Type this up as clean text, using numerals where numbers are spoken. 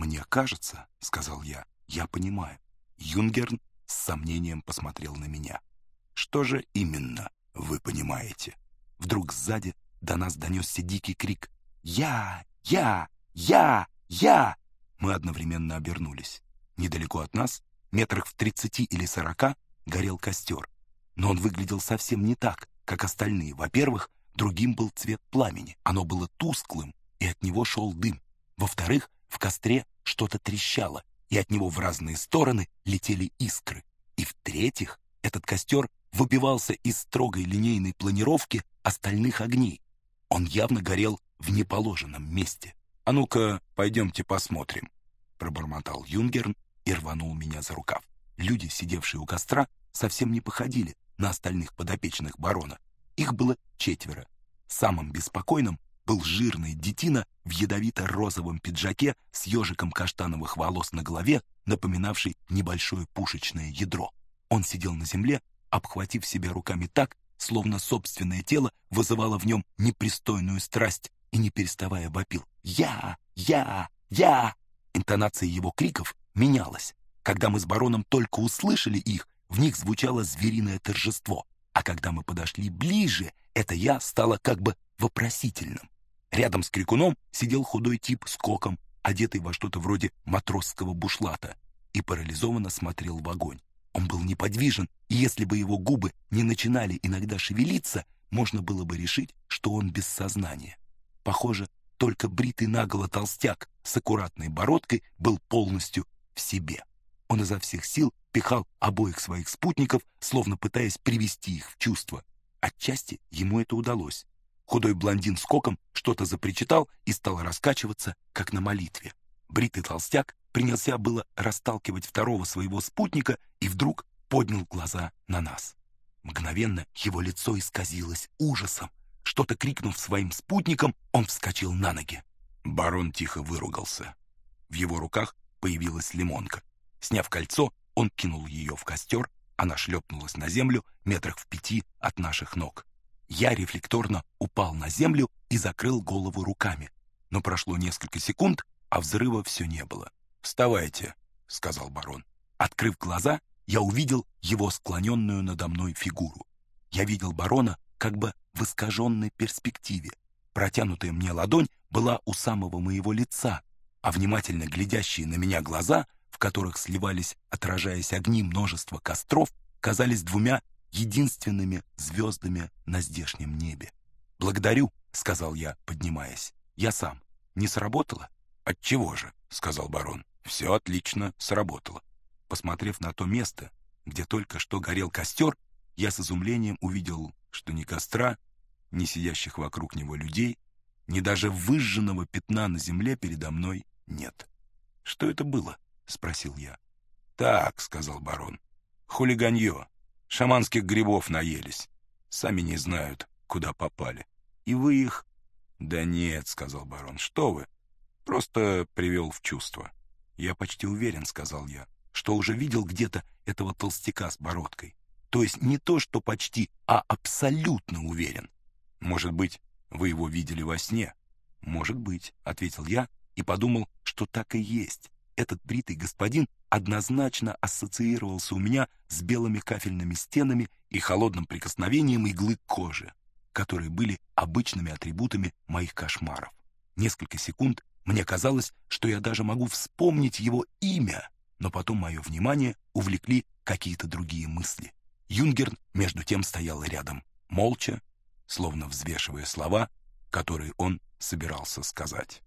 «Мне кажется, — сказал я понимаю». Юнгерн с сомнением посмотрел на меня. «Что же именно вы понимаете?» Вдруг сзади до нас донесся дикий крик: «Я! Я! Я! Я!» Мы одновременно обернулись. Недалеко от нас, метрах в 30 или 40, горел костер. Но он выглядел совсем не так, как остальные. Во-первых, другим был цвет пламени. Оно было тусклым, и от него шел дым. Во-вторых, в костре что-то трещало, и от него в разные стороны летели искры. И в-третьих, этот костер выбивался из строгой линейной планировки остальных огней. Он явно горел в неположенном месте. «А ну-ка, пойдемте посмотрим», — пробормотал Юнгерн и рванул меня за рукав. Люди, сидевшие у костра, совсем не походили на остальных подопечных барона. Их было 4. Самым беспокойным был жирный детина в ядовито-розовом пиджаке с ежиком каштановых волос на голове, напоминавший небольшое пушечное ядро. Он сидел на земле, обхватив себя руками так, словно собственное тело вызывало в нем непристойную страсть, и не переставая вопил: «Я! Я! Я!». Интонация его криков менялась. Когда мы с бароном только услышали их, в них звучало звериное торжество, а когда мы подошли ближе, это «я» стало как бы вопросительным. Рядом с крикуном сидел худой тип с коком, одетый во что-то вроде матросского бушлата, и парализованно смотрел в огонь. Он был неподвижен, и если бы его губы не начинали иногда шевелиться, можно было бы решить, что он без сознания. Похоже, только бритый наголо толстяк с аккуратной бородкой был полностью в себе. Он изо всех сил пихал обоих своих спутников, словно пытаясь привести их в чувство. Отчасти ему это удалось. Худой блондин с коком что-то запричитал и стал раскачиваться, как на молитве. Бритый толстяк принялся было расталкивать второго своего спутника и вдруг поднял глаза на нас. Мгновенно его лицо исказилось ужасом. Что-то крикнув своим спутникам, он вскочил на ноги. Барон тихо выругался. В его руках появилась лимонка. Сняв кольцо, он кинул ее в костер, она шлепнулась на землю метрах в 5 от наших ног. Я рефлекторно упал на землю и закрыл голову руками. Но прошло несколько секунд, а взрыва все не было. «Вставайте», — сказал барон. Открыв глаза, я увидел его склоненную надо мной фигуру. Я видел барона как бы в искаженной перспективе. Протянутая мне ладонь была у самого моего лица, а внимательно глядящие на меня глаза, в которых сливались, отражаясь огни множества костров, казались 2 единственными звездами на здешнем небе. «Благодарю», — сказал я, поднимаясь. «Я сам. Не сработало?» «Отчего же?» — сказал барон. «Все отлично сработало». Посмотрев на то место, где только что горел костер, я с изумлением увидел, что ни костра, ни сидящих вокруг него людей, ни даже выжженного пятна на земле передо мной нет. «Что это было?» — спросил я. «Так», — сказал барон, — «хулиганье. Шаманских грибов наелись. Сами не знают, куда попали. И вы их...» «Да нет», — сказал барон, — «что вы? Просто привел в чувство». «Я почти уверен», — сказал я, — «что уже видел где-то этого толстяка с бородкой. То есть не то, что почти, а абсолютно уверен». «Может быть, вы его видели во сне?» «Может быть», — ответил я и подумал, что так и есть. Этот бритый господин однозначно ассоциировался у меня с белыми кафельными стенами и холодным прикосновением иглы к коже, которые были обычными атрибутами моих кошмаров. Несколько секунд мне казалось, что я даже могу вспомнить его имя, но потом мое внимание увлекли какие-то другие мысли. Юнгерн между тем стоял рядом, молча, словно взвешивая слова, которые он собирался сказать.